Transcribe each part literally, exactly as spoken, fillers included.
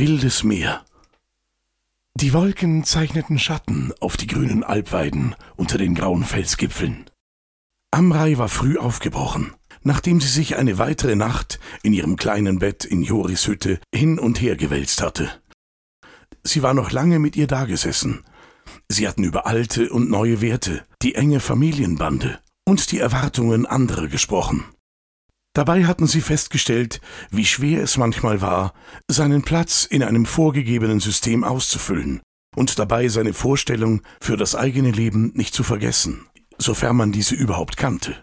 Wildes Meer. Die Wolken zeichneten Schatten auf die grünen Alpweiden unter den grauen Felsgipfeln. Amrei war früh aufgebrochen, nachdem sie sich eine weitere Nacht in ihrem kleinen Bett in Joris Hütte hin und her gewälzt hatte. Sie war noch lange mit ihr dagesessen. Sie hatten über alte und neue Werte, die enge Familienbande und die Erwartungen anderer gesprochen. Dabei hatten sie festgestellt, wie schwer es manchmal war, seinen Platz in einem vorgegebenen System auszufüllen und dabei seine Vorstellung für das eigene Leben nicht zu vergessen, sofern man diese überhaupt kannte.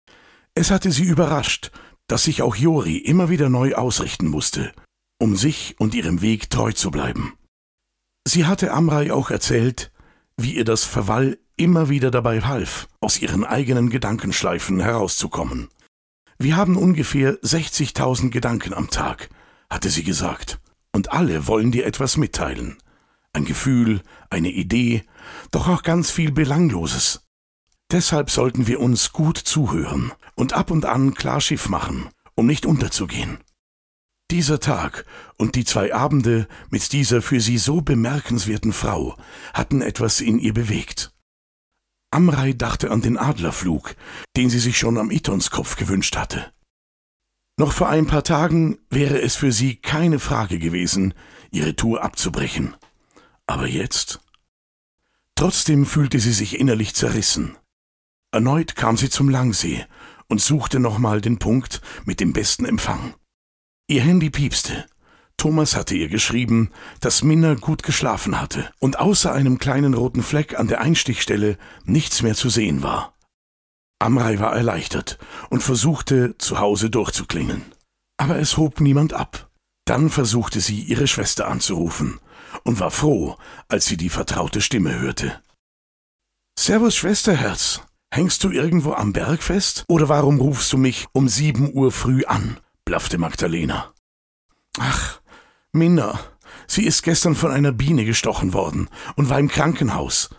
Es hatte sie überrascht, dass sich auch Jori immer wieder neu ausrichten musste, um sich und ihrem Weg treu zu bleiben. Sie hatte Amrei auch erzählt, wie ihr das Verwall immer wieder dabei half, aus ihren eigenen Gedankenschleifen herauszukommen. »Wir haben ungefähr sechzigtausend Gedanken am Tag«, hatte sie gesagt, »und alle wollen dir etwas mitteilen. Ein Gefühl, eine Idee, doch auch ganz viel Belangloses. Deshalb sollten wir uns gut zuhören und ab und an klar Schiff machen, um nicht unterzugehen.« Dieser Tag und die zwei Abende mit dieser für sie so bemerkenswerten Frau hatten etwas in ihr bewegt. Amrei dachte an den Adlerflug, den sie sich schon am Itonskopf gewünscht hatte. Noch vor ein paar Tagen wäre es für sie keine Frage gewesen, ihre Tour abzubrechen. Aber jetzt? Trotzdem fühlte sie sich innerlich zerrissen. Erneut kam sie zum Langsee und suchte nochmal den Punkt mit dem besten Empfang. Ihr Handy piepste. Thomas hatte ihr geschrieben, dass Minna gut geschlafen hatte und außer einem kleinen roten Fleck an der Einstichstelle nichts mehr zu sehen war. Amrei war erleichtert und versuchte, zu Hause durchzuklingeln. Aber es hob niemand ab. Dann versuchte sie, ihre Schwester anzurufen und war froh, als sie die vertraute Stimme hörte. »Servus, Schwesterherz. Hängst du irgendwo am Berg fest? Oder warum rufst du mich um sieben Uhr früh an?« blaffte Magdalena. »Ach, Minna, sie ist gestern von einer Biene gestochen worden und war im Krankenhaus.«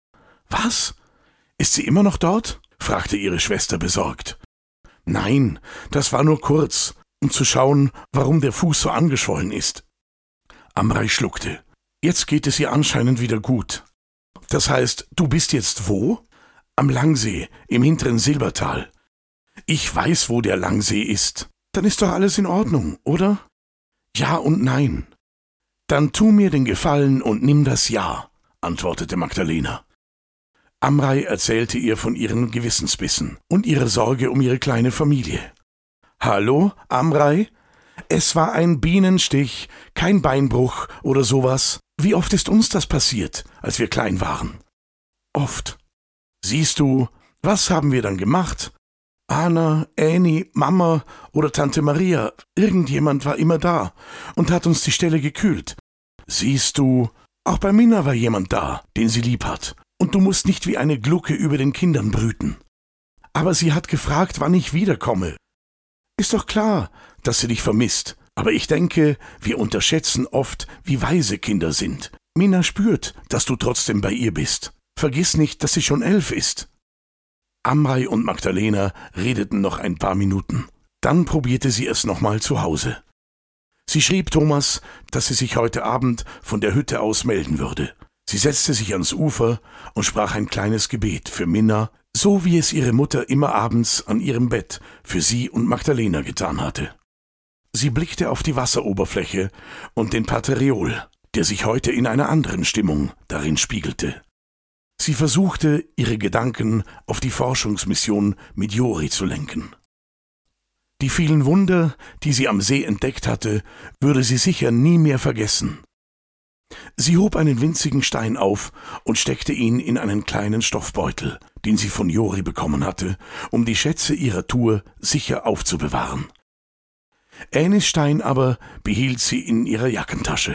»Was? Ist sie immer noch dort?« fragte ihre Schwester besorgt. »Nein, das war nur kurz, um zu schauen, warum der Fuß so angeschwollen ist.« Amrei schluckte. Jetzt geht es ihr anscheinend wieder gut. »Das heißt, du bist jetzt wo?« »Am Langsee, im hinteren Silbertal.« »Ich weiß, wo der Langsee ist. Dann ist doch alles in Ordnung, oder?« »Ja und nein.« »Dann tu mir den Gefallen und nimm das Ja«, antwortete Magdalena. Amrei erzählte ihr von ihren Gewissensbissen und ihrer Sorge um ihre kleine Familie. »Hallo, Amrei? Es war ein Bienenstich, kein Beinbruch oder sowas. Wie oft ist uns das passiert, als wir klein waren?« »Oft.« »Siehst du, was haben wir dann gemacht? Anna, Äni, Mama oder Tante Maria, irgendjemand war immer da und hat uns die Stelle gekühlt. Siehst du, auch bei Minna war jemand da, den sie lieb hat, und du musst nicht wie eine Glucke über den Kindern brüten. Aber sie hat gefragt, wann ich wiederkomme. Ist doch klar, dass sie dich vermisst, aber ich denke, wir unterschätzen oft, wie weise Kinder sind. Minna spürt, dass du trotzdem bei ihr bist. Vergiss nicht, dass sie schon elf ist.« Amrei und Magdalena redeten noch ein paar Minuten. Dann probierte sie es nochmal zu Hause. Sie schrieb Thomas, dass sie sich heute Abend von der Hütte aus melden würde. Sie setzte sich ans Ufer und sprach ein kleines Gebet für Minna, so wie es ihre Mutter immer abends an ihrem Bett für sie und Magdalena getan hatte. Sie blickte auf die Wasseroberfläche und den Pater Riol, der sich heute in einer anderen Stimmung darin spiegelte. Sie versuchte, ihre Gedanken auf die Forschungsmission mit Jori zu lenken. Die vielen Wunder, die sie am See entdeckt hatte, würde sie sicher nie mehr vergessen. Sie hob einen winzigen Stein auf und steckte ihn in einen kleinen Stoffbeutel, den sie von Jori bekommen hatte, um die Schätze ihrer Tour sicher aufzubewahren. Änis Stein aber behielt sie in ihrer Jackentasche.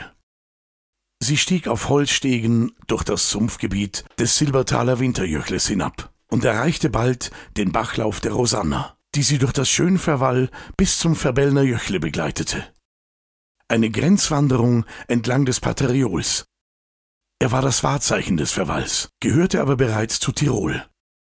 Sie stieg auf Holzstegen durch das Sumpfgebiet des Silbertaler Winterjöchles hinab und erreichte bald den Bachlauf der Rosanna, die sie durch das Schönverwall bis zum Verbellner Jöchle begleitete. Eine Grenzwanderung entlang des Pater Riols. Er war das Wahrzeichen des Verwalls, gehörte aber bereits zu Tirol.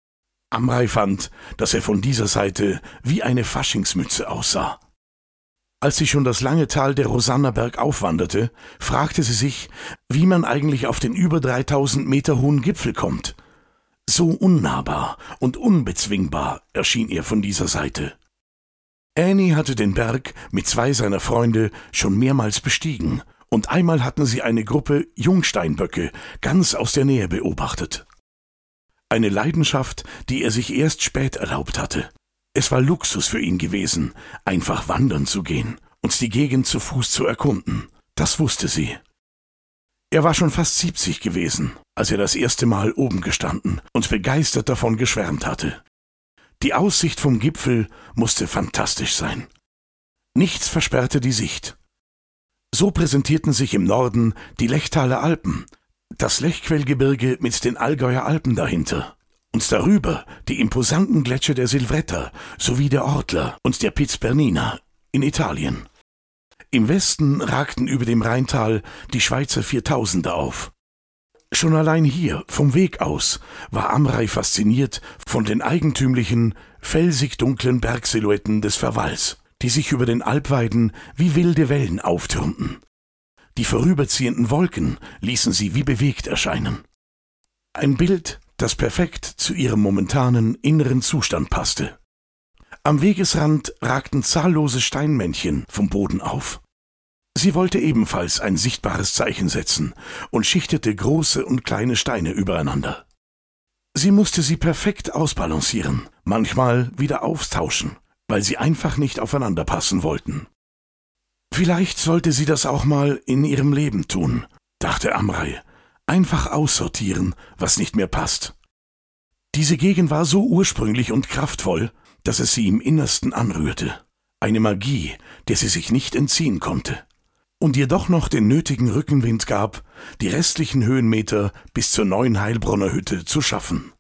Amrei fand, dass er von dieser Seite wie eine Faschingsmütze aussah. Als sie schon das lange Tal der Rosanna bergauf wanderte, fragte sie sich, wie man eigentlich auf den über dreitausend Meter hohen Gipfel kommt. So unnahbar und unbezwingbar erschien ihr von dieser Seite. Annie hatte den Berg mit zwei seiner Freunde schon mehrmals bestiegen, und einmal hatten sie eine Gruppe Jungsteinböcke ganz aus der Nähe beobachtet. Eine Leidenschaft, die er sich erst spät erlaubt hatte. Es war Luxus für ihn gewesen, einfach wandern zu gehen und die Gegend zu Fuß zu erkunden. Das wusste sie. Er war schon fast siebzig gewesen, als er das erste Mal oben gestanden und begeistert davon geschwärmt hatte. Die Aussicht vom Gipfel musste fantastisch sein. Nichts versperrte die Sicht. So präsentierten sich im Norden die Lechtaler Alpen, das Lechquellgebirge mit den Allgäuer Alpen dahinter. Und darüber die imposanten Gletscher der Silvretta sowie der Ortler und der Piz Bernina in Italien. Im Westen ragten über dem Rheintal die Schweizer Viertausender auf. Schon allein hier, vom Weg aus, war Amrei fasziniert von den eigentümlichen, felsig dunklen Bergsilhouetten des Verwalls, die sich über den Alpweiden wie wilde Wellen auftürmten. Die vorüberziehenden Wolken ließen sie wie bewegt erscheinen. Ein Bild, das perfekt zu ihrem momentanen inneren Zustand passte. Am Wegesrand ragten zahllose Steinmännchen vom Boden auf. Sie wollte ebenfalls ein sichtbares Zeichen setzen und schichtete große und kleine Steine übereinander. Sie musste sie perfekt ausbalancieren, manchmal wieder austauschen, weil sie einfach nicht aufeinander passen wollten. Vielleicht sollte sie das auch mal in ihrem Leben tun, dachte Amrei. Einfach aussortieren, was nicht mehr passt. Diese Gegend war so ursprünglich und kraftvoll, dass es sie im Innersten anrührte. Eine Magie, der sie sich nicht entziehen konnte. Und ihr doch noch den nötigen Rückenwind gab, die restlichen Höhenmeter bis zur neuen Heilbronner Hütte zu schaffen.